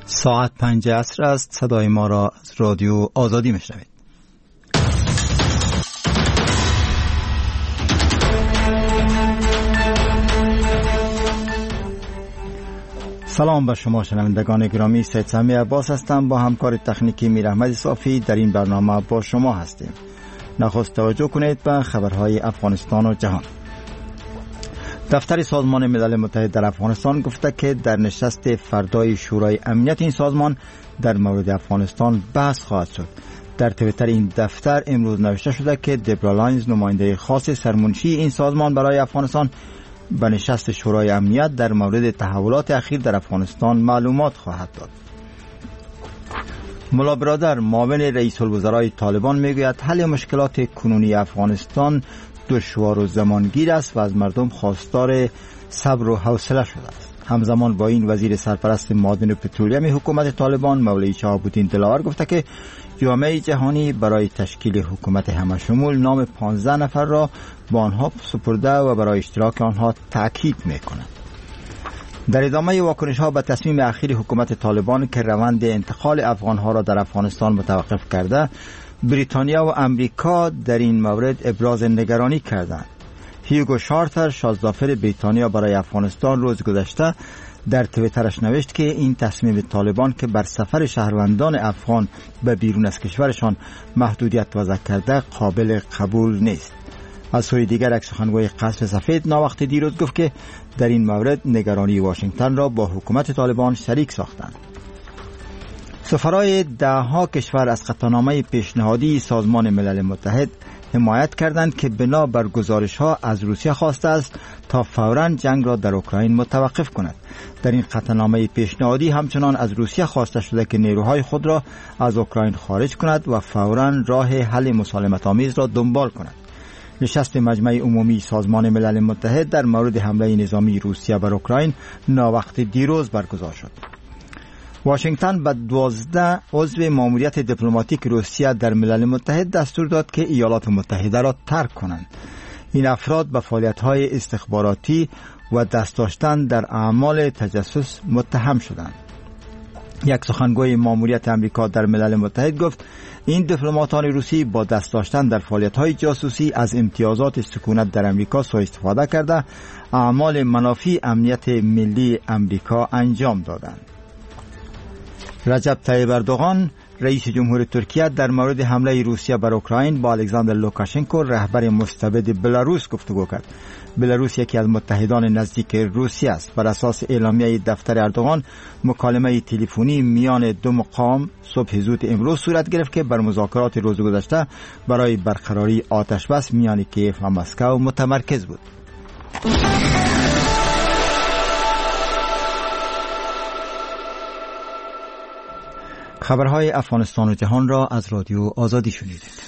ساعت 5 عصر است. صدای ما را از رادیو آزادی میشنوید. سلام به شما شنوندگان گرامی، سید سمی عباس هستم. با همکار تکنیکی میر احمد صافی در این برنامه با شما هستیم. نخست توجه کنید به خبرهای افغانستان و جهان. دفتر سازمان ملل متحد در افغانستان گفته که در نشست فردای شورای امنیت این سازمان در مورد افغانستان بحث خواهد شد. در توییتر این دفتر امروز نوشته شده که دبرا لاینز، نماینده خاص سرمنشی این سازمان برای افغانستان، به نشست شورای امنیت در مورد تحولات اخیر در افغانستان معلومات خواهد داد. ملا برادر، معاون رئیس الوزرای طالبان، میگوید حل مشکلات کنونی افغانستان دشوار و زمانگیر است و از مردم خواستار صبر و حوصله شده است. همزمان با این وزیر سرپرست معادن و پترولیوم حکومت طالبان مولوی شهاب الدین دلاور گفته که جامعه جهانی برای تشکیل حکومت همشمول نام 15 نفر را با آنها سپرده و برای اشتراک آنها تاکید می‌کند. در ادامه واکنش‌ها به تصمیم اخیر حکومت طالبان که روند انتقال افغان‌ها را در افغانستان متوقف کرده، بریتانیا و امریکا در این مورد ابراز نگرانی کردند. هیوگو شارتر، شازدافر بریتانیا برای افغانستان، روز گذشته در توییترش نوشت که این تصمیم طالبان که بر سفر شهروندان افغان به بیرون از کشورشان محدودیت وضع کرده قابل قبول نیست. از سوی دیگر یک سخنگوی قصر سفید ناوقت دیروز گفت که در این مورد نگرانی واشنگتن را با حکومت طالبان شریک ساختند. سفرای دهها کشور از قطعنامه پیشنهادی سازمان ملل متحد حمایت کردند که بنا بر گزارش‌ها از روسیه خواسته است تا فوراً جنگ را در اوکراین متوقف کند. در این قطعنامه پیشنهادی همچنان از روسیه خواسته شده که نیروهای خود را از اوکراین خارج کند و فوراً راه حل مسالمت‌آمیز را دنبال کند. نشست مجمع عمومی سازمان ملل متحد در مورد حمله نظامی روسیه بر اوکراین ناوقت دیروز برگزار شد. واشنگتن به 12 عضو ماموریت دیپلماتیک روسیه در ملل متحد دستور داد که ایالات متحده را ترک کنند. این افراد به فعالیت‌های استخباراتی و دست داشتن در اعمال تجسس متهم شدند. یک سخنگوی ماموریت امریکا در ملل متحد گفت این دیپلماتان روسی با دست داشتن در فعالیت‌های جاسوسی از امتیازات سکونت در امریکا سوء استفاده کرده اعمال منافی امنیت ملی امریکا انجام دادند. رجب طیب اردوغان، رئیس جمهور ترکیه، در مورد حمله روسیه بر اوکراین با الکساندر لوکاشنکو، رهبر مستبد بلاروس، گفتگو کرد. بلاروس یکی از متحدان نزدیک روسیه است. بر اساس اعلامیه دفتر اردوغان، مکالمه تلفنی میان دو مقام صبح زود امروز صورت گرفت که بر مذاکرات روز گذشته برای برقراری آتشبس میان کیف و مسکو متمرکز بود. خبرهای افغانستان و جهان را از رادیو آزادی شنیدید.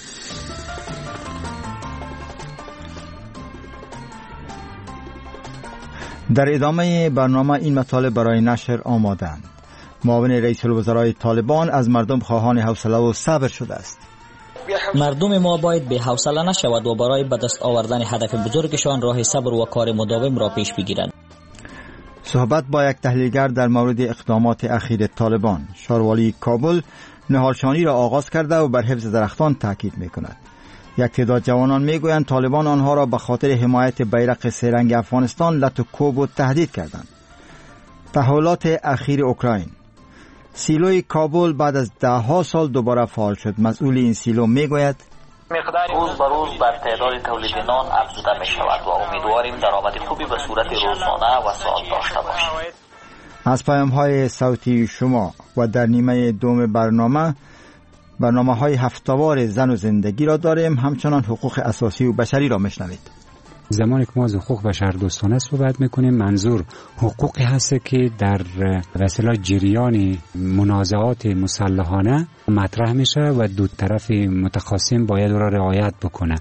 در ادامه برنامه این مطالب برای نشر آمادند. معاون رئیس الوزرای طالبان از مردم خواهان حوصله و صبر شده است. مردم ما باید به حوصله نشود و برای به دست آوردن هدف بزرگشان راه صبر و کار مداوم را پیش بگیرند. صحبت با یک تحلیلگر در مورد اقدامات اخیر طالبان. شاروالی کابل نهالشانی را آغاز کرده و بر حفظ درختان تاکید می‌کند. یک تعداد جوانان میگویند طالبان آنها را به خاطر حمایت بیرق سه رنگ افغانستان لط و کوب و تهدید کردند. تحولات اخیر اوکراین. سیلوی کابل بعد از 10 سال دوباره فعال شد. مسئول این سیلو میگوید روز به روز بر تعداد تولید نان افزوده می شود و امیدواریم درآمد خوبی به صورت روزانه و سال داشته باشیم. از پیام‌های صوتی شما و در نیمه دوم برنامه‌های هفته‌وار زن و زندگی را داریم. همچنان حقوق اساسی و بشری را میشنوید. زمانی که ما از حقوق بشر دوستانه صحبت میکنیم، منظور حقوقی هست که در وسیله جریان منازعات مسلحانه مطرح میشه و دو طرف متخاصم باید او را رعایت بکنه.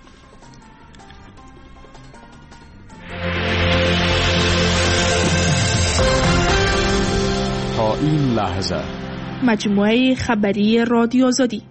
تا این لحظه مجموعه خبری رادیو آزادی.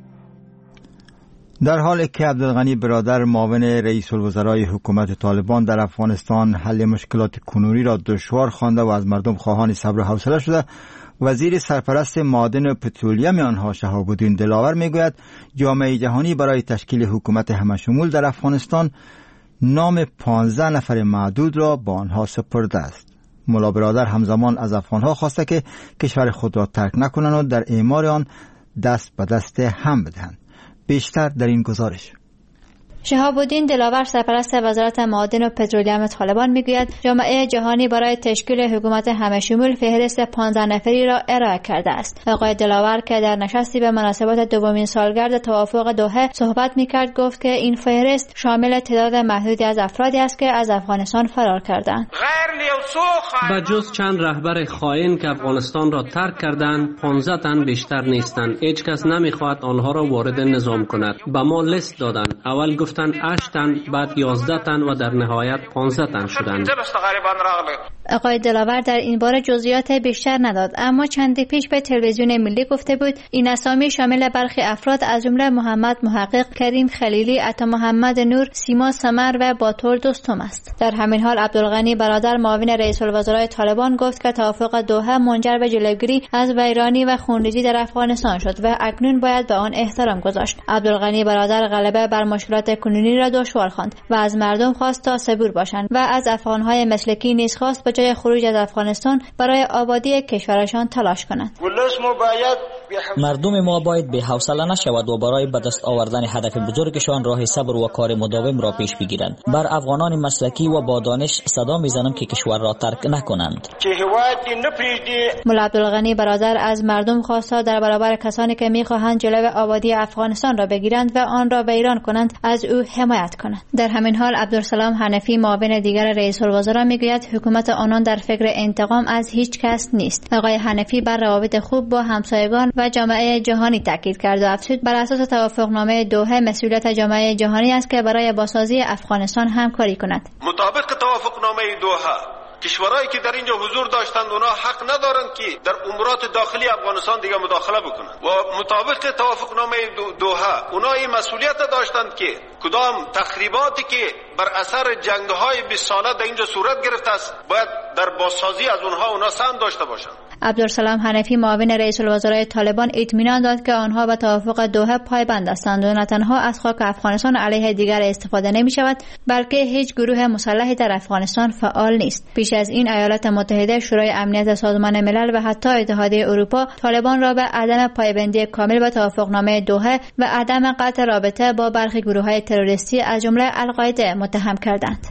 در حالی که عبدالغنی برادر معاون رئیس الوزرای حکومت طالبان در افغانستان حل مشکلات کنونی را دشوار خوانده و از مردم خواهان صبر و حوصله شده، وزیر سرپرست معادن و پترولیم آنها شهاب‌الدین دلاور میگوید جامعه جهانی برای تشکیل حکومت همشمول در افغانستان نام 15 نفر معدود را با آنها سپرده است. ملا برادر همزمان از افغانها خواسته که کشور خود را ترک نکنند و در اعمار آن دست به دست هم بدهند. بیشتر در این گزارش. شهاب‌الدین دلاور سرپرست وزارت معادن و پترولیم طالبان میگوید جامعه جهانی برای تشکیل حکومت همشمول فهرست 15 نفری را ارائه کرده است. آقای دلاور که در نشستی به مناسبت دومین سالگرد توافق دوحه صحبت میکرد گفت که این فهرست شامل تعداد محدودی از افرادی است که از افغانستان فرار کردند. به جز چند رهبر خائن که افغانستان را ترک کردند 15 تن بیشتر نیستند. هیچ کس نمیخواهد آنها را وارد نظام کند. به ما لیست دادند. اول گفتند 8 تن، بعد 11 تن و در نهایت 15 تن شدند. آقای دلاور در این باره جزئیات بیشتر نداد، اما چندی پیش به تلویزیون ملی گفته بود این اسامی شامل برخی افراد از جمله محمد محقق، کریم خلیلی، عطا محمد نور، سیما سمر و باتور دوستم است. در همین حال عبدالغنی برادر معاون رئیس الوزراء طالبان گفت که توافق دوحه منجر به جلوگیری از ویرانی و خونریزی در افغانستان شد و اکنون باید به آن احترام گذاشت. عبدالغنی برادر غلبه بر مشکلات کنونی را دشوار خواند و از مردم خواست تا صبور باشند و از افغانهای مسلکی نیز خواست به جای خروج از افغانستان برای آبادی کشورشان تلاش کنند. مردم ما باید به حوصله نشود و برای به دست آوردن هدف بزرگشان راه صبر و کار مداوم را پیش بگیرند. بر افغانان مسلکی و با دانش صدا میزنم که کشور را ترک نکنند. ملا عبدالغنی برادر از مردم خواست تا در برابر کسانی که میخواهند جلوی آبادی افغانستان را بگیرند و آن را ویران کنند از او حمایت کنند. در همین حال عبدالسلام حنفی معاون دیگر رئیس الوزراء میگوید حکومت آنان در فکر انتقام از هیچ کس نیست. آقای حنفی بر روابط خوب با همسایگان و جامعه جهانی تاکید کرد و افزود بر اساس توافقنامه دوحه مسئولیت جامعه جهانی است که برای بازسازی افغانستان همکاری کند. مطابق توافقنامه دوحه کشورهایی که در اینجا حضور داشتند اونا حق ندارند که در امورات داخلی افغانستان دیگه مداخله بکنند و مطابق توافقنامه دوحه اونا این مسئولیت داشتند که کدام تخریباتی که بر اثر جنگ‌های 20 ساله در اینجا صورت گرفته است باید در بازسازی از اونا سهم داشته باشند. عبدالسلام حنفی معاون رئیس الوزراء طالبان اطمینان داد که آنها به توافق دوحه پایبند هستند و نه تنها از خاک افغانستان علیه دیگر استفاده نمی شود بلکه هیچ گروه مسلحی در افغانستان فعال نیست. پیش از این ایالات متحده، شورای امنیت سازمان ملل و حتی اتحادیه اروپا طالبان را به عدم پایبندی کامل به توافقنامه دوحه و عدم قطع رابطه با برخی گروه‌های تروریستی از جمله القاعده متهم کردند.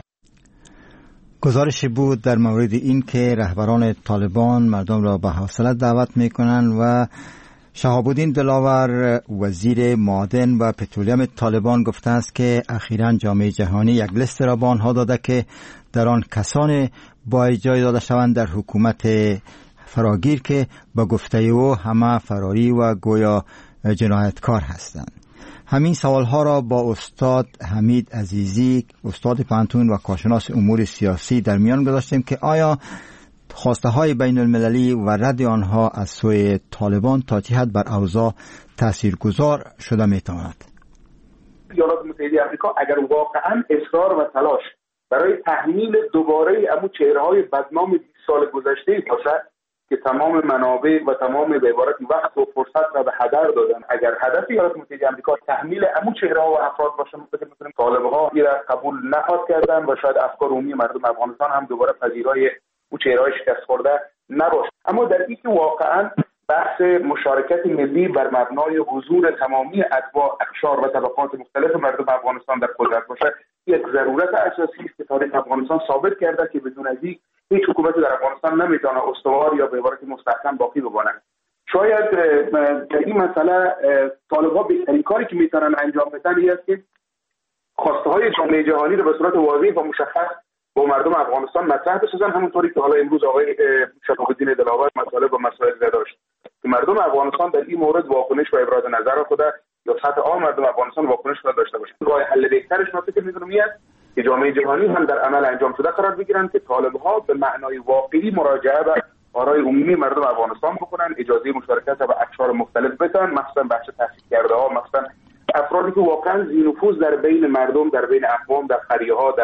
گزارشی بود در مورد این که رهبران طالبان مردم را به حوصله دعوت میکنند و شهاب‌الدین دلاور وزیر معادن و پترولیم طالبان گفته است که اخیراً جامعه جهانی یک لیست را به آنها داده که در آن کسان باید جای داده شوند در حکومت فراگیر که با گفته او همه فراری و گویا جنایتکار هستند. همین سوالها را با استاد حمید عزیزی، استاد پانتون و کارشناس امور سیاسی در میان گذاشتیم که آیا خواسته های بین المللی و رد آنها از سوی طالبان تا چه حد بر اوضاع تاثیرگذار شده میتواند؟ ایالات متحده آمریکا اگر واقعا اصرار و تلاش برای تحمیل دوباره امو چهره‌های بدنام 20 سال گذشته باشد که تمام منابع و تمام به عبارت وقت و فرصت را به هدر دادن، اگر هدف ایالات متحده آمریکا تحمیل امو چهره‌ها و افراد باشه، مثلا طالب‌ها این را قبول نخواهد کردن و شاید افکار عمومی مردم افغانستان هم دوباره پذیرای او چهره‌های شکست خورده نباشه. اما در این که واقعا بحث مشارکت ملی بر مبنای حضور تمامی اتباع، اقشار و طبقات مختلف مردم افغانستان در قدرت باشه، یک ضرورت اساسی است که تاریخ افغانستان ثابت کرده که بدون از این هیچ حکومتی در افغانستان نمیتونه استوار یا به عبارت مستحکم باقی بمانه. شاید در این مسئله طالب‌ها بهترین کاری که میتونن انجام بدن این است که خواسته های جامعه جهانی رو به صورت واضح و مشخص با مردم افغانستان مطرح بسازن، همونطوری که حالا امروز آقای شهاب‌الدین دلاور مطالب و مسائل داشت که مردم افغانستان در این مورد واکنش و ابراز نظر خود یا سطح عام مردم افغانستان واکنش خود داشته باشند. راه حل بهترش که میدونم است که جامعه جهانی هم در عمل انجام شده قرار بگیرن که طالب‌ها به معنای واقعی مراجعه به آرای عمومی مردم افغانستان بکنن، اجازه مشارکت به اقشار مختلف بدن، مثلا بخش تحصیل کرده ها، مثلا افرادی که واقعا ذی نفوذ در بین مردم، در بین اقوام، در قریه‌ها، در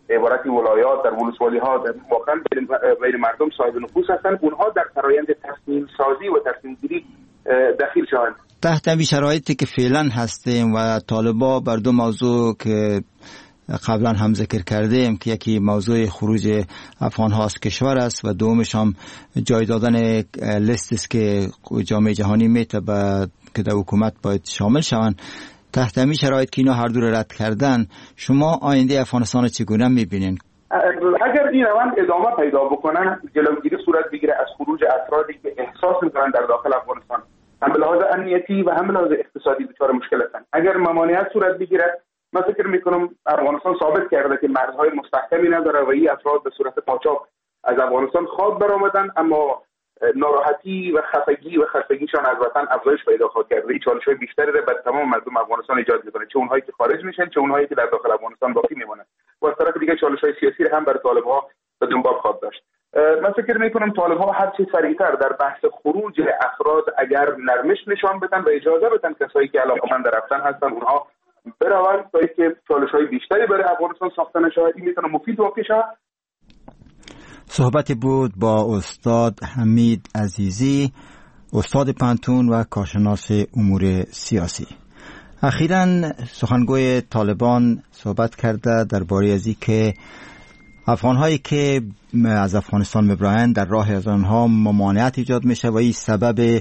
عبارت ولایات در ولسوالی ها واقعا بین مردم صاحب نفوذ هستند، اونها در فرآیند تصمیم سازی و تصمیم گیری دخیل شوند. تحت این شرایطی که فعلا هستیم و طالبان بر دو موضوع که قبلا هم ذکر کردیم که یکی موضوع خروج افغان ها از کشور است و دومش هم جای دادن لیست است که جامعه جهانی میتونه که در حکومت باید شامل شوند. تحت این شرایط که اینا هر دو رد کردن، شما آینده افغانستان چگونه میبینین؟ اگر این روند ادامه پیدا بکنه، جلوگیری صورت بگیره از خروج افرادی که احساس میکنن در داخل افغانستان هم به لحاظ امنیتی و هم به لحاظ اقتصادی دچار مشکل هستند، اگر ممانعت صورت بگیره، من فکر میکنم افغانستان ثابت کرده که مرزهای مستحکمی نداره و این افراد به صورت قاچاق از افغانستان خواب برآمدن، اما ناراحتی و خفگی و خستگیشان از وطن افزایش پیدا خواهد کرد. این چالش‌های بیشتری را بر تمام مردم افغانستان ایجاد می‌کنه، چه اونهایی که خارج میشن چه اونهایی که در داخل افغانستان باقی میمونن. و از طرف دیگه چالش‌های سیاسی هم برای طالب‌ها به دنبال خواهد داشت. من فکر می‌کنم طالب‌ها هر چه سریعتر در بحث خروج افراد اگر نرمش نشان بدن و اجازه بدن کسایی که علاقه‌مند رفتن هستن اونها بروند تا اینکه چالش‌های بیشتری برای افغانستان ساخته نشه، این می‌تونه مفید واقع شه. صحبت بود با استاد حمید عزیزی، استاد پانتون و کارشناس امور سیاسی. اخیراً سخنگوی طالبان صحبت کرده درباره از اینکه افغان‌هایی که از افغانستان می‌برند در راه از آنها ممانعت ایجاد میشه و این سبب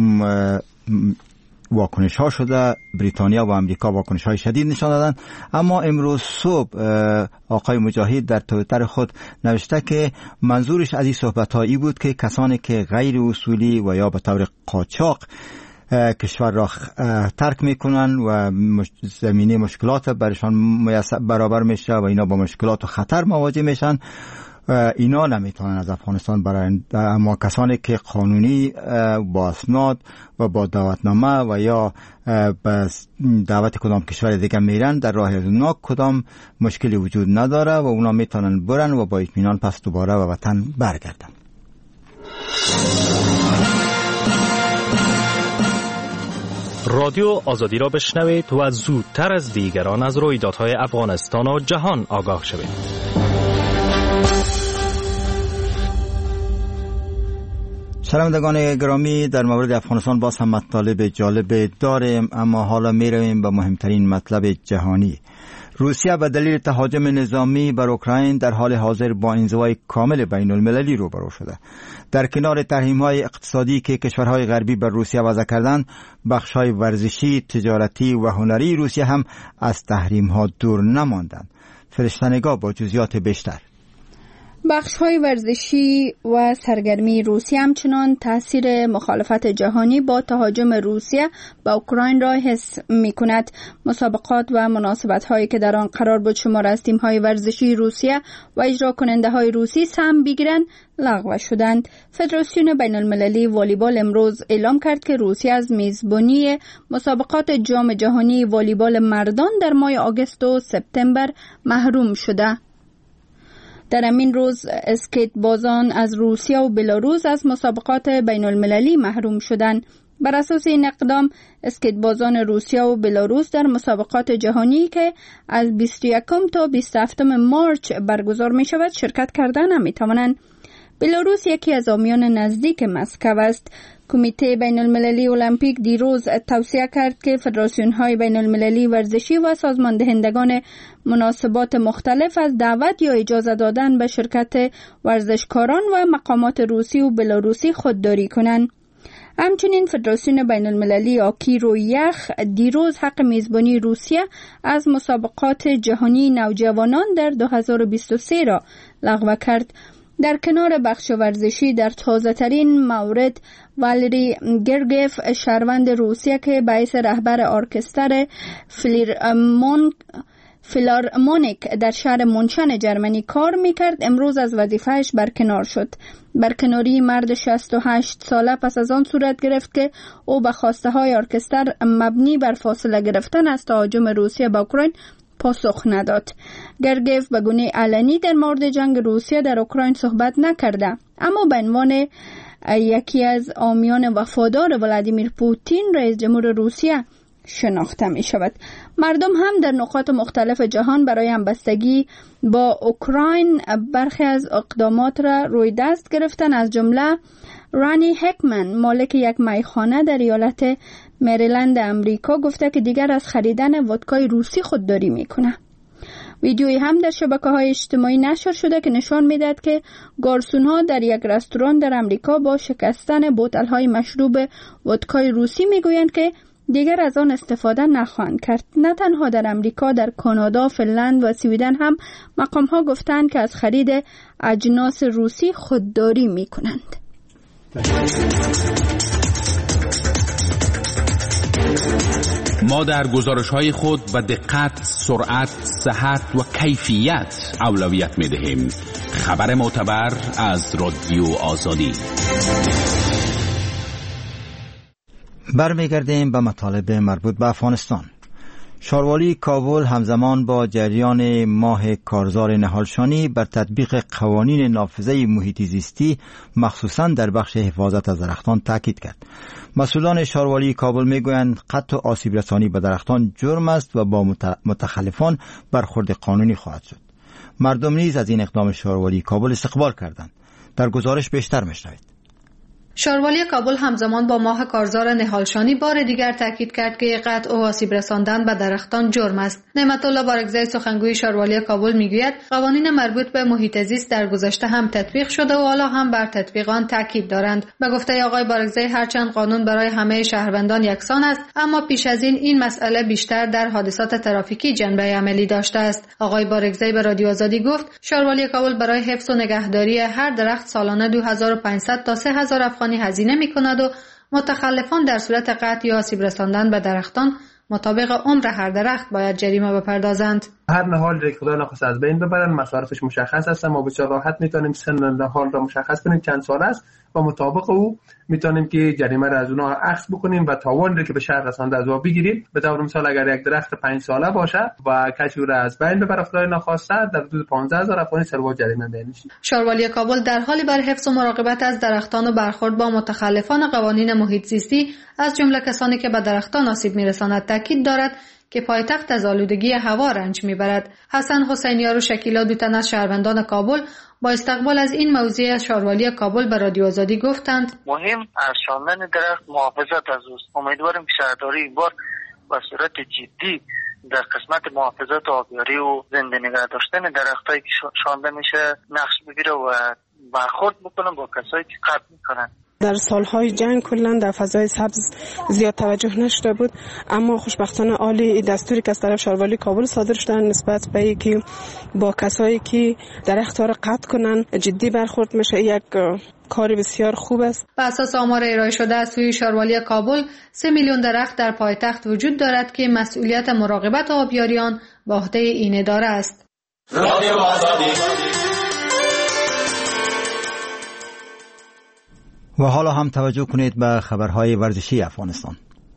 واکنش ها شده. بریتانیا و امریکا واکنش های شدید نشان دادن، اما امروز صبح آقای مجاهد در توییتر خود نوشته که منظورش از این صحبت هایی بود که کسانی که غیر اصولی و یا به طور قاچاق کشور را ترک میکنن و زمینه مشکلات برشان برابر میشه و اینا با مشکلات و خطر مواجه میشن، اینا نمیتونن از افغانستان برن، اما کسانی که قانونی با اسناد و با دعوتنامه و یا به دعوت کدام کشور دیگه میرن، در راه از اونا کدام مشکلی وجود نداره و اونا میتونن برن و با اطمینان پس دوباره به وطن برگردن. رادیو آزادی را بشنوید و زودتر از دیگران از رویدادهای افغانستان و جهان آگاه شوید. شنوندگان گرامی، در مورد افغانستان باز هم مطالب جالب داریم، اما حالا میرویم به مهمترین مطلب جهانی. روسیه به دلیل تهاجم نظامی بر اوکراین در حال حاضر با انزوای کامل بین المللی روبرو شده. در کنار تحریم‌های اقتصادی که کشورهای غربی بر روسیه وضع کردند، بخش‌های ورزشی، تجارتی و هنری روسیه هم از تحریم‌ها دور نماندند. فرشته‌نگار با جزئیات بیشتر. بخش‌های ورزشی و سرگرمی روسیه همچنان تاثیر مخالفت جهانی با تهاجم روسیه به اوکراین را حس می‌کند. مسابقات و مناسبت‌هایی که در آن قرار بود شمار از تیم‌های ورزشی روسیه و اجرا کننده‌های روسی سهم بگیرند لغو شدند. فدراسیون بین‌المللی والیبال امروز اعلام کرد که روسیه از میزبانی مسابقات جام جهانی والیبال مردان در ماه آگوست و سپتامبر محروم شده. در همین روز اسکیت بازان از روسیه و بلاروس از مسابقات بین المللی محروم شدند. بر اساس این اقدام اسکیت بازان روسیه و بلاروس در مسابقات جهانی که از 21 تا 27 مارچ برگزار می شود شرکت کردن نمی توانند. بلاروس یکی از حامیان نزدیک مسکو است. کمیته بین المللی المپیک دیروز توصیه کرد که فدراسیون‌های بین المللی ورزشی و سازماندهندگان مناسبات مختلف از دعوت یا اجازه دادن به شرکت ورزشکاران و مقامات روسی و بلاروسی خودداری کنند. همچنین فدراسیون بین المللی آکی رو یخ دیروز حق میزبانی روسیه از مسابقات جهانی نوجوانان در 2023 را لغو کرد. در کنار بخش ورزشی در تازه ترین مورد والری گرگیف شهروند روسیه که باعث رهبر ارکستر فیلارمونیک در شهر مونشن جرمنی کار میکرد امروز از وظیفهش برکنار شد. برکناری مرد 68 ساله پس از آن صورت گرفت که او به خواسته های ارکستر مبنی بر فاصله گرفتن از تهاجم روسیه به اوکراین پاسخ نداد. گرگیف به گونه علنی در مورد جنگ روسیه در اوکراین صحبت نکرده، اما به عنوان یکی از حامیان وفادار ولادیمیر پوتین رئیس جمهور روسیه شناخته می شود. مردم هم در نقاط مختلف جهان برای همبستگی با اوکراین برخی از اقدامات را روی دست گرفتن. از جمله رانی هکمن، مالک یک میخانه در ایالت مریلند امریکا، گفته که دیگر از خریدن ودکای روسی خودداری میکنه. ویدیویی هم در شبکه‌های اجتماعی نشر شده که نشان میدهد که گارسون‌ها در یک رستوران در امریکا با شکستن بوتل‌های مشروب ودکای روسی میگویند که دیگر از آن استفاده نخواهند کرد. نه تنها در امریکا، در کانادا، فنلند و سویدن هم مقام‌ها گفتند که از خرید اجناس روسی خودداری میکنند. ما در گزارش‌های خود به دقت، سرعت، صحت و کیفیت اولویت می‌دهیم. خبر معتبر از رادیو آزادی. برمیگردیم به مطالب مربوط به افغانستان. شاروالی کابل همزمان با جریان ماه کارزار نهالشانی بر تطبیق قوانین نافذه محیط زیستی مخصوصاً در بخش حفاظت از درختان تاکید کرد. مسئولان شاروالی کابل میگویند قطع و آسیب رسانی به درختان جرم است و با متخلفان برخورد قانونی خواهد شد. مردم نیز از این اقدام شاروالی کابل استقبال کردند. در گزارش بیشتر میشنوید. شاروالی کابل همزمان با ماه کارزار نهالشانی بار دیگر تاکید کرد که قطع و آسیب رساندن به درختان جرم است. نعمت الله بارگزئی سخنگوی شاروالی کابل میگوید قوانین مربوط به محیط زیست در گذشته هم تطبیق شده و حالا هم بر تطبیق آن تاکید دارند. به گفته آقای بارگزئی هرچند قانون برای همه شهروندان یکسان است، اما پیش از این مسئله بیشتر در حادثات ترافیکی جنبه عملی داشته است. آقای بارگزئی به رادیو آزادی گفت شاروالی کابل برای حفظ و نگهداری هر درخت سالانه 2500 تا 3000 افغانی هزینه می‌کند و متخلفان در صورت قطع یا آسیب رساندن به درختان مطابق عمر هر درخت باید جریمه بپردازند. هر نهال را خدا نخواست از بین ببرن، مصارفش مشخص است، ما بسیار راحت میتونیم سن نهال را مشخص کنیم چند سال است و مطابق او میتونیم که جریمه را از اونها اخذ بکنیم و تاوان را که به شهر رسانده از او بگیریم. به طور مثال اگر یک درخت 5 ساله باشه و کسی را از بین ببره خدای نخواسته در حدود 15000 افغانی سر جریمه بینشید. شاروالی کابل در حالی برای حفظ و مراقبت از درختان و برخورد با متخلفان قوانین محیط زیستی از جمله کسانی که به درختان آسیب میرساند تاکید دارد که پایتخت از آلودگی هوا رنج میبرد. حسن حسینیار و شکیلا دو تن از شهروندان کابل با استقبال از این موضوع شاروالی کابل به رادیو آزادی گفتند مهم از شاندن درخت محافظت از اوست. امیدواریم که شهرداری این بار به صورت جدی در قسمت محافظت آبیاری و زنده نگه داشتن درختایی که شانده میشه نقش بگیره و برخورد بکنه با کسایی که قطع میکنن. در سالهای جنگ کلا در فضای سبز زیاد توجه نشده بود، اما خوشبختانه عالی دستوری که از طرف شاروالی کابل صادر شده نسبت به اینکه با کسایی که درخت‌ها را قطع کنن جدی برخورد میشه، یک کاری بسیار خوب است. بر اساس آمار ارائه شده از سوی شاروالی کابل 3 میلیون درخت در پایتخت وجود دارد که مسئولیت مراقبت آبیاریان به عهده این اداره است. رادیو آزادی. و حالا هم توجه کنید به خبرهای ورزشی افغانستان.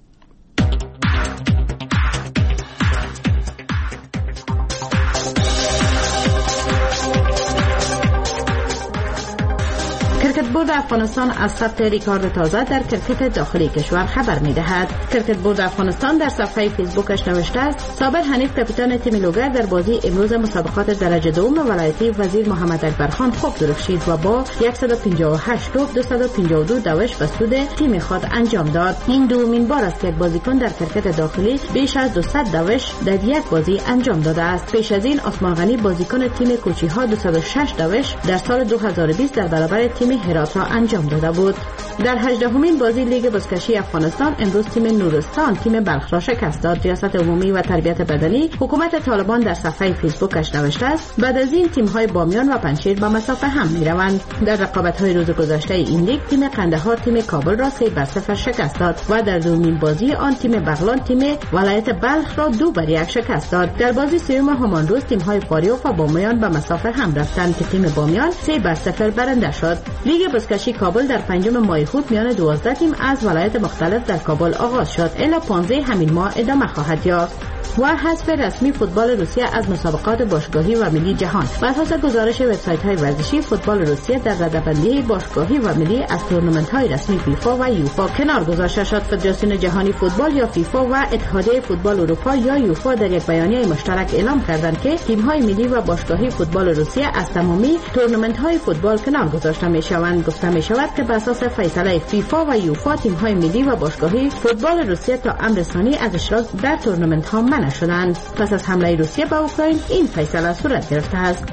کرکت بورد افغانستان از ثبت ریکارد تازه در کرکت داخلی کشور خبر می‌دهد. کرکت بورد افغانستان در صفحه فیسبوکش نوشته است صابر حنیف کاپیتان تیم لوگر در بازی امروز مسابقات درجه دوم ولایتی وزیر محمد اکبرخان خوب درخشید و با 158 توپ 252 دوش به سود تیم خود انجام داد. این دومین بار است که بازیکن در کرکت داخلی بیش از 200 دوش در یک بازی انجام داده است. پیش از این عثمان غنی بازیکن تیم کوچی‌ها 206 دوش در سال 2020 در برابر تیم هرات را انجام داده بود. در 18مین بازی لیگ بزکشی افغانستان امروز تیم نورستان تیم بلخ را شکست داد. ریاست عمومی و تربیت بدنی حکومت طالبان در صفحه فیسبوکش نوشته است بعد از این تیم‌های بامیان و پنجشیر به مسافه هم می‌روند. در رقابت‌های روز گذشته این لیگ تیم قندهار تیم کابل را 3-0 شکست داد و در دومین بازی آن تیم بغلان تیم ولایت بلخ را 2-1 شکست داد. در بازی سوم همان روز تیم‌های فاریوف و بامیان به مسافه هم رفتند که تیم بامیان 3-0 برنده شد. لیگ بزکشی کابل در 5 ماه خود میان 12 تیم از ولایت مختلف در کابل آغاز شد. الی 15 همین ماه ادامه خواهد یافت. و حذف رسمی فوتبال روسیه از مسابقات باشگاهی و ملی جهان. بر اساس گزارش وبسایت‌های ورزشی، فوتبال روسیه در رده‌بندی باشگاهی و ملی از تورنمنت‌های رسمی فیفا و یوفا کنار گذاشته شد. فدراسیون جهانی فوتبال یا فیفا و اتحادیه فوتبال اروپا یا یوفا در یک بیانیه مشترک اعلام کردند که تیم‌های ملی و باشگاهی فوتبال روسیه از تمامی تورنمنت‌های فوتبال کنار گذاشته می‌شوند. گفته می‌شود که بر اساس فیصله فیفا و یوفا تیم‌های ملی و باشگاهی فوتبال روسیه تا امر ثانی از اشتراک در تورنمنت‌ها منع شدند. پس از حمله روسیه به اوکراین این فیصله صورت گرفته است.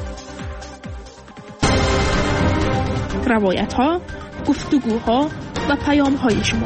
روایت‌ها، گفتگوها و پیام‌های شما.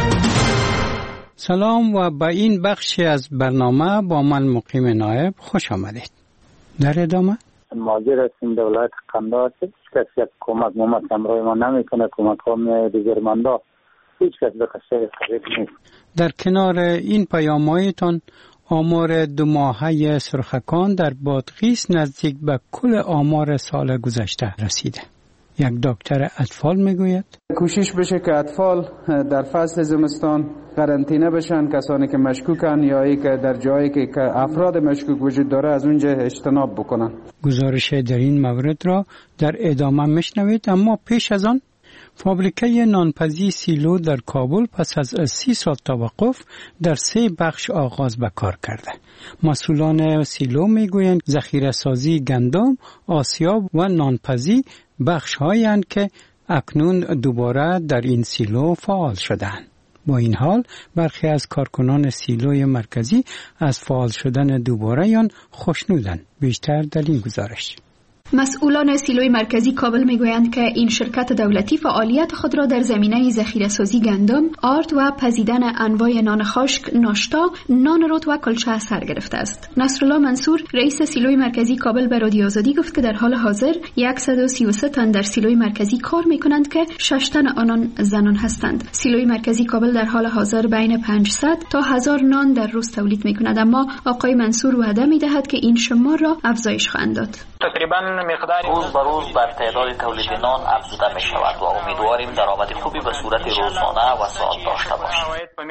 سلام و به این بخشی از برنامه با من مقیم نایب خوش آمدید. در ادامه مهاجر هستیم در ولایت قندهار. هیچ کس یک کمک همراه ما نمیکنه. کمک ها میاد دیگرمندا، هیچ کس به قصه خرید نیست. در کنار این پیام‌هایتان آمار 2 ماهه سرخکان در بادغیس نزدیک به کل آمار سال گذشته رسیده. یک دکتر اطفال میگوید کوشش بشه که اطفال در فصل زمستان قرنطینه بشن، کسانی که مشکوکن یا ای که در جایی که افراد مشکوک وجود داره از اونجا اجتناب بکنن. گزارش در این مورد را در ادامه میشنوید، اما پیش از آن فابریکه نانپزی سیلو در کابل پس از 30 سال توقف در 3 بخش آغاز به کار کرده. مسئولان سیلو میگویند ذخیره سازی گندم، آسیاب و نانپزی بخش هایند که اکنون دوباره در این سیلو فعال شدند. با این حال برخی از کارکنان سیلوی مرکزی از فعال شدن دوباره آن خوشنودند. بیشتر در این گزارش. مسئولان سیلوی مرکزی کابل میگویند که این شرکت دولتی فعالیت خود را در زمینه ذخیره‌سازی گندم، آرد و پزیدن انواع نان خشک، ناشتا، نان رود و کلچه سر گرفته است. نصرالله منصور رئیس سیلوی مرکزی کابل به رادیو آزادی گفت که در حال حاضر 133 تن در سیلوی مرکزی کار میکنند که 6 تن آنان زنان هستند. سیلوی مرکزی کابل در حال حاضر بین 500 تا 1000 نان در روز تولید میکند، اما آقای منصور وعده میدهد که این شمار را افزایش خواهند داد. تقریبا روز به روز بر تعداد تولید نان افزوده می شود و امیدواریم درآمد خوبی به صورت روزانه و سال داشته باشیم.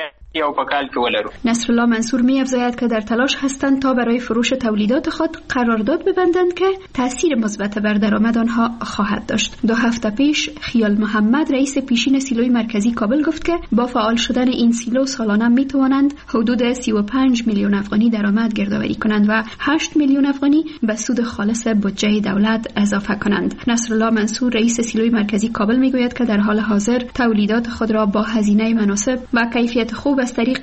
نصرالله منصور می افزاید که در تلاش هستند تا برای فروش تولیدات خود قرارداد ببندند که تأثیر مثبت بر درآمد آنها خواهد داشت. 2 هفته پیش خیال محمد رئیس پیشین سیلوی مرکزی کابل گفت که با فعال شدن این سیلو سالانه می توانند حدود 35 میلیون افغانی درآمد گردآوری کنند و 8 میلیون افغانی به سود خالص بودجه دولت اضافه کنند. نصرالله منصور رئیس سیلوی مرکزی کابل می گوید که در حال حاضر تولیدات خود را با هزینه مناسب و کیفیت خوب از طریق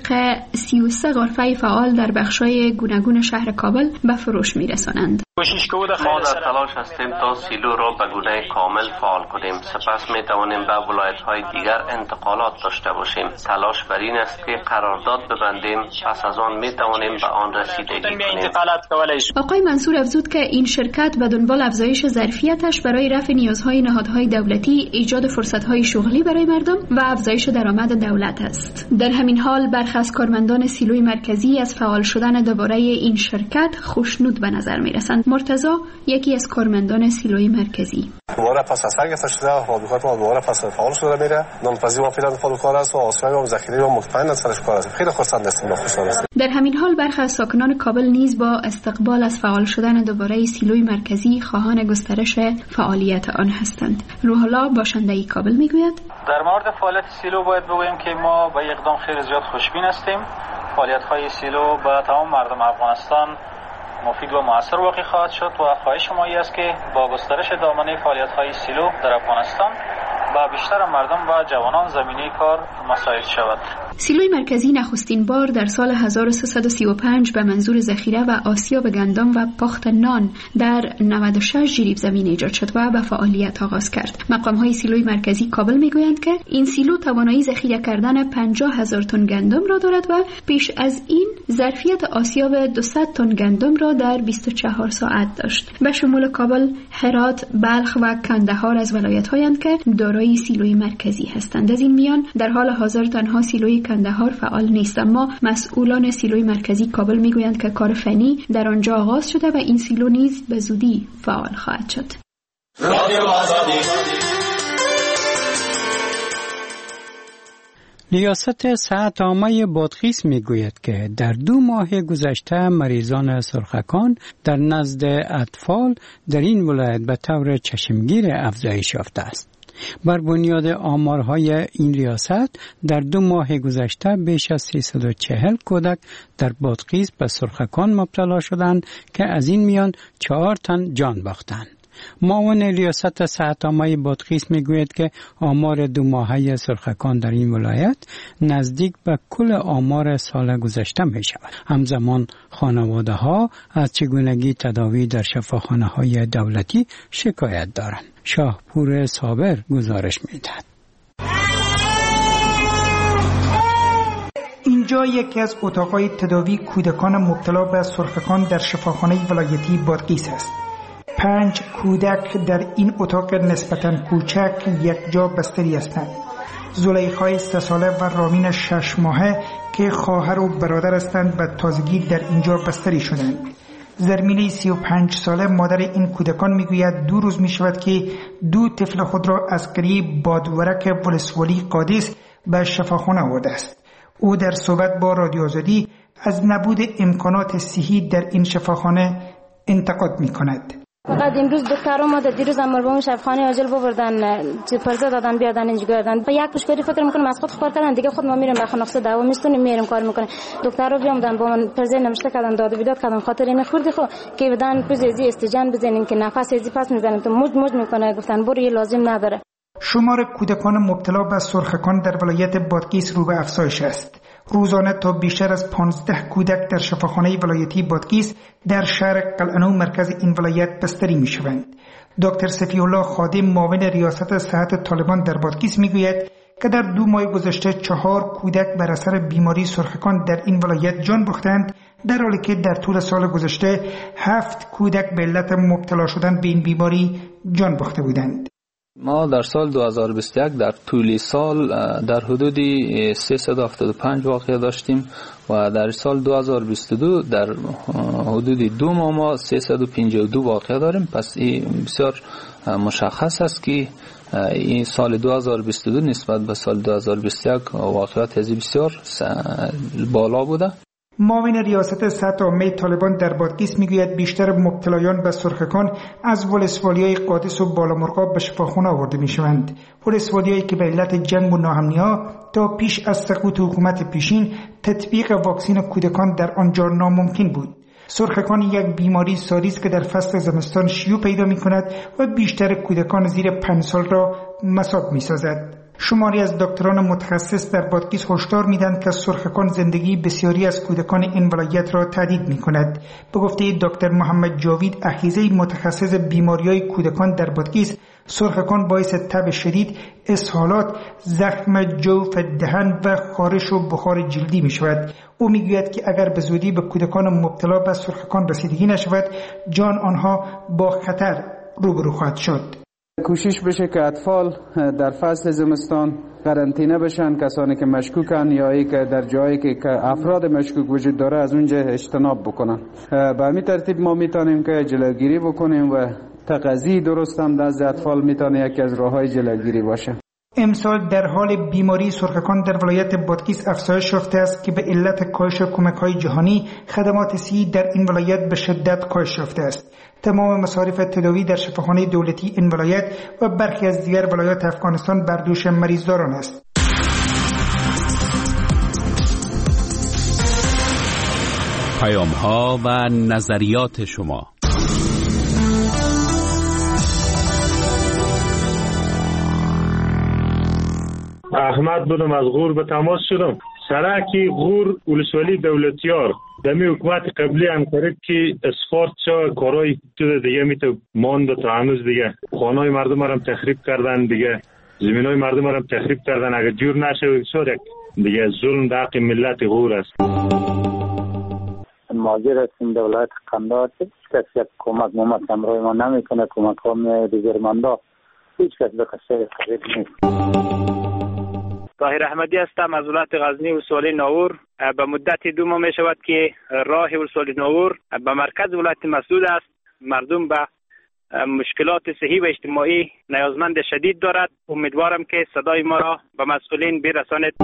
33 غرفه فعال در بخش‌های گوناگون شهر کابل به فروش می‌رسانند. ما در تلاش هستیم تا سیلو را به گونه کامل فعال کنیم. سپس می توانیم به ولایت‌های دیگر انتقالات داشته باشیم. تلاش بر این است که قرارداد ببندیم، پس از آن می توانیم به آن رسیدگی کنیم. آقای منصور افزود که این شرکت به دنبال افزایش ظرفیتش برای رفع نیازهای نهادهای دولتی، ایجاد فرصت‌های شغلی برای مردم و افزایش درآمد دولت است. در همین حال برخی از کارمندان سیلوی مرکزی از فعال شدن دوباره این شرکت خوشنود به نظر می‌رسند. مرتضی یکی از کارمندان سیلوی مرکزی: دوباره پس از گرفته شده فابریکات ما دوباره پس فعال شده میره. نانپزی ما فعلا فعال کار است و آسیاب و ذخیره ما مطمئن است سرش کار است. خیلی خوشحال هستیم و خوشحال هستیم. در همین حال برخی از ساکنان کابل نیز با استقبال از فعال شدن دوباره سیلوی مرکزی خواهان گسترش فعالیت آن هستند. روح الله باشنده کابل میگوید: در مورد فعالیت سیلو باید بگوییم که ما با اقدام خیلی زیاد خوشبین هستیم. فعالیت‌های سیلو به تمام مردم افغانستان مفید و مؤثر واقع خواهد شد و خواهش ما این است که با گسترش دامنه فعالیت‌های سیلو در افغانستان با بیشتر مردم و جوانان زمینه کار مساعد شود. سیلوی مرکزی نخستین بار در سال 1335 به منظور ذخیره و آسیاب گندم و پخت نان در 96 جریب زمین ایجاد شد و به فعالیت آغاز کرد. مقام‌های سیلوی مرکزی کابل میگویند که این سیلو توانایی ذخیره کردن 50,000 تن گندم را دارد و پیش از این ظرفیت آسیاب 200 تن گندم را در 24 ساعت داشت. به شمول کابل، هرات، بلخ و کندهار از ولایت‌هایند که دارای سیلوی مرکزی هستند. از این میان در حال حاضر تنها سیلوی کندهار فعال نیست، اما مسئولان سیلوی مرکزی کابل میگویند که کار فنی در آنجا آغاز شده و این سیلو نیز به زودی فعال خواهد شد. ریاست صحت عامه بادغیس میگوید که در 2 ماه گذشته مریضان سرخکان در نزد اطفال در این ولایت به طور چشمگیر افزایش یافته است. بر بنیاد آمارهای این ریاست در 2 ماه گذشته بیش از 340 کودک در بادغیس به سرخکان مبتلا شدند که از این میان 4 تن جان باختند. معاون ریاست صحت عامه بادغیس میگوید که آمار 2 ماهه سرخکان در این ولایت نزدیک به کل آمار سال گذشته می شود. همزمان خانواده ها از چگونگی تداوی در شفاخانه های دولتی شکایت دارند. شاهپور صابر گزارش میدهد. اینجا یکی از اتاقهای تداوی کودکان مبتلا به سرخکان در شفاخانه ولایتی بادغیس است. 5 کودک در این اتاق نسبتاً کوچک یک جا بستری هستند. زلیخای 3 ساله و رامین 6 ماهه که خواهر و برادر هستند به تازگی در اینجا بستری شدند. زرمینه 35 ساله مادر این کودکان میگوید 2 روز می شود که 2 طفل خود را از قریه بادورک ولسوالی قادس به شفاخانه آورده است. او در صحبت با رادیو آزادی از نبود امکانات صحی در این شفاخانه انتقاد می کند. فقط امروز دکترها ما دیروز هم به شفاخانه عاجل ببردن، پرزه دادن بیادن اینجا گردن. با یک پشکاری فکر میکنم از خود خبر کردن دیگه خود ما میریم به خانه دعوا میستونیم میریم کار میکنه. دکترها بیامدن با من پرزه نمشته کردن داد و بیداد کردن خاطر این خوردی خو که بدن پزی استجان بزنین که نفس ازی پس میزنن تو موج میکنه. گفتن برو لازم نداره. شمار کودکان مبتلا به سرخکان در ولایت بادغیس رو به افزایش است. روزانه تا بیشتر از 15 کودک در شفاخانه ولایتی بادغیس در شهر قلعه‌نو مرکز این ولایت بستری می شوند. دکتر صفی الله خادم معاون ریاست صحت طالبان در بادغیس می گوید که در 2 ماه گذشته 4 کودک بر اثر بیماری سرخکان در این ولایت جان باختند، در حالی که در طول سال گذشته 7 کودک به علت مبتلا شدن به این بیماری جان باخته بودند. ما در سال 2021 در طول سال در حدود 375 واقعه داشتیم و در سال 2022 در حدود 2 ماه ما 352 واقعه داریم. پس این بسیار مشخص است که این سال 2022 نسبت به سال 2021 واقعات بسیار بالا بوده. معاون ریاست صحت عامه طالبان در بادغیس میگوید بیشتر مبتلایان به سرخکان از ولسوالیای قادس و بالامرغاب به شفاخانه آورده میشوند. ولسوالیایی که به علت جنگ و ناامنی‌ها تا پیش از سقوط حکومت پیشین تطبیق واکسن کودکان در آنجا ناممکن بود. سرخکان یک بیماری ساری است که در فصل زمستان شیوع پیدا می‌کند و بیشتر کودکان زیر 5 سال را مصاب می‌سازد. شماری از دکتران متخصص در بادغیس هشدار میدن که سرخکان زندگی بسیاری از کودکان این ولایت را تهدید میکند. به گفته دکتر محمد جاوید اخیزه متخصص بیماری‌های کودکان در بادغیس، سرخکان باعث تب شدید، اسهالات، زخم جوف دهن و خارش و بخار جلدی میشود. او میگوید که اگر به زودی به کودکان مبتلا به سرخکان رسیدگی نشود، جان آنها با خطر روبرو خواهد شد. کوشش بشه که اطفال در فصل زمستان قرنطینه بشن، کسانی که مشکوکن یا ای که در جایی که افراد مشکوک وجود داره از اونجا اجتناب بکنن. به همین ترتیب ما میتونیم که جلوگیری بکنیم و تغذیه درست هم از اطفال میتونه یکی از راههای جلوگیری باشه. امسال در حال بیماری سرخکان در ولایت بادغیس افزایش یافته است که به علت کاهش کمک‌های جهانی خدمات صحی در این ولایت به شدت کاهش یافته است. تمام مصارف تداوی در شفاخانه دولتی این ولایت و برخی از دیگر ولایات افغانستان بر دوش مریضداران است. پیام‌ها و نظریات شما. احمد بودم از غور به تماس شدم. سرکی غور ولسوالی دولتیار دمی حکومت قبلی هم کرد که اسفارت شا کارهای دیگه میتو ماند تا هنوز دیگه خانه‌های مردم هم تخریب کردن، دیگه زمینای مردم هم تخریب کردن. اگر جور نشه شد دیگه ظلم در حق ملت غور است. ماجر است این دولت قندار کسی یک کمک همراه ما نمیکنه، کمک ها دیگر مندا هیچ کس به قصه خرید نیست. طاهر احمدی هستم از ولایت غزنی ولسوالی ناور. به مدت 2 ماه می شود که راه ولسوالی ناور به مرکز ولایت مسدود است. مردم به مشکلات صحی و اجتماعی نیازمند شدید دارد. امیدوارم که صدای ما را به مسئولین برسانید.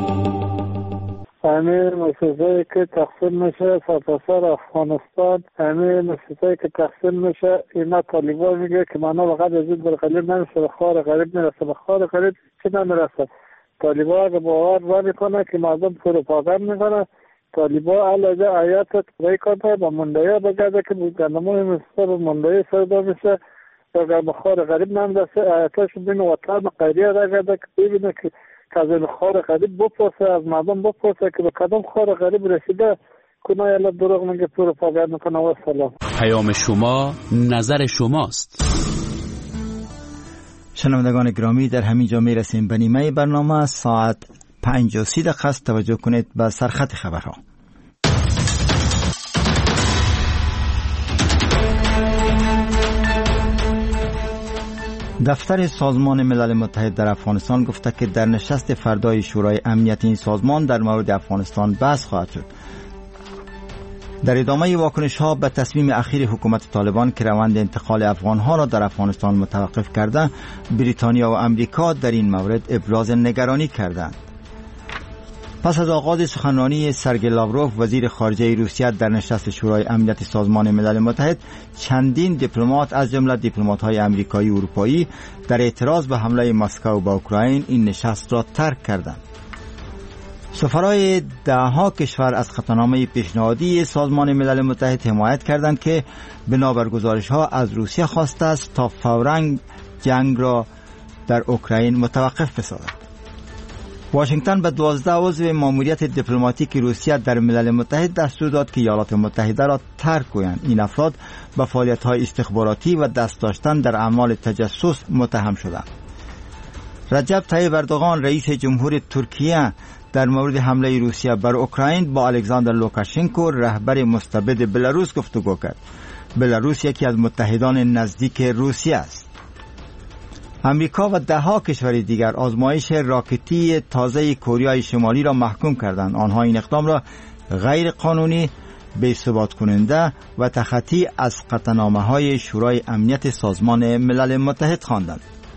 همه مسئولیتی که تقسیم میشه سرتاسر افغانستان، همه مسئولیتی که تقسیم میشه اینا طالبان میگه که مانا فقط از این برقلیب نمیشه به خار غریب میرسه، به خار غریب چی نمیرسه. طالبان اگه باور نمیکنه که مردم پروپاگاند میکنه، طالبان علاوه آیات رای کنه با مندایی بگرده که گندمای مصر مندایی سردا میشه، اگر به خار غریب نمیرسه آیاتش بین وطن قیریه را گرده که ببینه که از این خار غریب بپرسه، از مردم بپرسه که به کدام خار غریب رسیده، کنه یلا دروغ میگه پروپاگاند میکنه. و سلام. پیام شما نظر شماست. شنوندگان گرامی، در همین جا میرسیم به نیمه برنامه. ساعت 5:30 است. توجه کنید به سرخط خبرها. دفتر سازمان ملل متحد در افغانستان گفته که در نشست فردای شورای امنیت این سازمان در مورد افغانستان بحث خواهد شد. در ادامه واکنش ها به تصمیم اخیر حکومت طالبان که روند انتقال افغان ها را در افغانستان متوقف کرده، بریتانیا و امریکا در این مورد ابراز نگرانی کردند. پس از آغاز سخنرانی سرگئی لاوروف وزیر خارجه روسیه در نشست شورای امنیت سازمان ملل متحد، چندین دیپلمات از جمله دیپلمات‌های آمریکایی و اروپایی در اعتراض به حمله مسکو به اوکراین این نشست را ترک کردند. سفرای دهها کشور از خطرنامه پیشنهادی سازمان ملل متحد حمایت کردند که بنابر گزارش‌ها از روسیه خواسته است تا فوراً جنگ را در اوکراین متوقف بسازد. واشنگتن به 12 عضو ماموریت دیپلماتیک روسیه در ملل متحد دستور داد که ایالات متحده را ترک کنند. این افراد به فعالیت‌های استخباراتی و دست داشتن در اعمال تجسس متهم شدند. رجب طیب اردوغان رئیس جمهور ترکیه در مورد حمله روسیه بر اوکراین با الکساندر لوکاشنکو رهبر مستبد بلاروس گفتگو کرد. بلاروس یکی از متحدان نزدیک روسیه است. امریکا و دهها کشور دیگر آزمایش راکتی تازه کره شمالی را محکوم کردند. آنها این اقدام را غیر قانونی، بی‌ثبات کننده و تخطی از قطعنامه‌های شورای امنیت سازمان ملل متحد خواندند.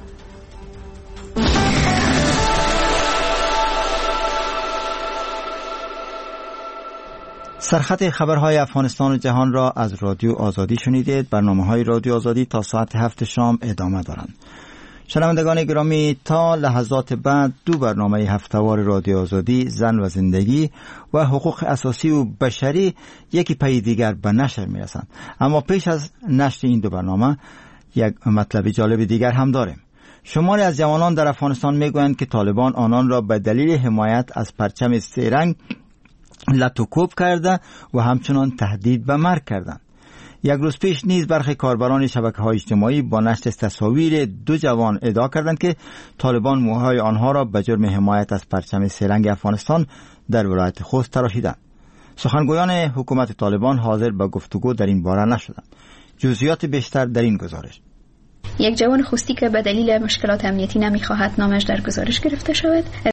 سرخط خبرهای افغانستان و جهان را از رادیو آزادی شنیدید. برنامه‌های رادیو آزادی تا ساعت 7 شام ادامه دارند. شنوندگان گرامی، تا لحظات بعد دو برنامه هفتهوار رادیو آزادی، زن و زندگی و حقوق اساسی و بشری، یکی پی دیگر به نشر میرسند. اما پیش از نشر این دو برنامه یک مطلب جالب دیگر هم داریم. شماری از جوانان در افغانستان میگویند که طالبان آنان را به دلیل حمایت از پرچم سه رنگ لطوکوب کرده و همچنان تهدید به مرگ کردند. یک روز پیش نیز برخی کاربران شبکه‌های اجتماعی با نشر تصاویر دو جوان ادعا کردند که طالبان موهای آنها را به جرم حمایت از پرچم سه رنگ افغانستان در ولایت خوست تراشیدند. سخنگویان حکومت طالبان حاضر به گفتگو در این باره نشدند. جزئیات بیشتر در این گزارش. یک جوان خوستی که به دلیل مشکلات امنیتی نمی‌خواهد نامش در گزارش گرفته شود